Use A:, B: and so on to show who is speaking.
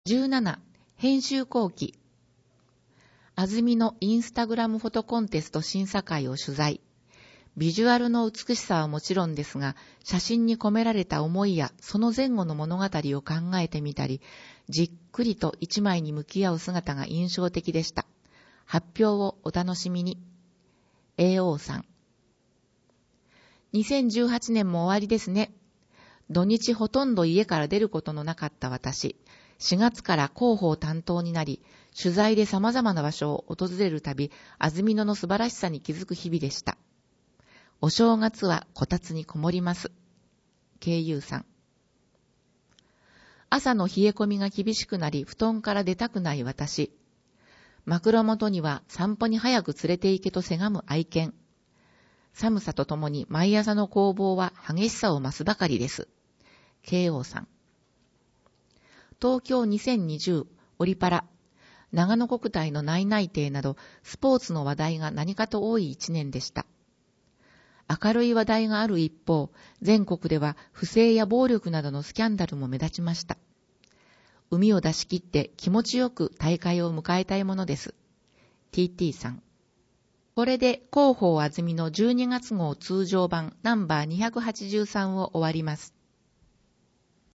A: 17、編集後期。安住のインスタグラムフォトコンテスト審査会を取材。ビジュアルの美しさはもちろんですが、写真に込められた思いやその前後の物語を考えてみたり、じっくりと一枚に向き合う姿が印象的でした。発表をお楽しみに。AO さん。2018年も終わりですね。土日ほとんど家から出ることのなかった私。4月から広報担当になり、取材で様々な場所を訪れるたび、安曇野の素晴らしさに気づく日々でした。お正月はこたつにこもります。KU さん。朝の冷え込みが厳しくなり、布団から出たくない私。枕元には散歩に早く連れて行けとせがむ愛犬。寒さとともに毎朝の攻防は激しさを増すばかりです。KO さん。東京2020オリパラ、長野国体の内々定などスポーツの話題が何かと多い一年でした。明るい話題がある一方、全国では不正や暴力などのスキャンダルも目立ちました。海を出し切って気持ちよく大会を迎えたいものです。TT さん。これで広報安曇の12月号通常版ナンバー283を終わります。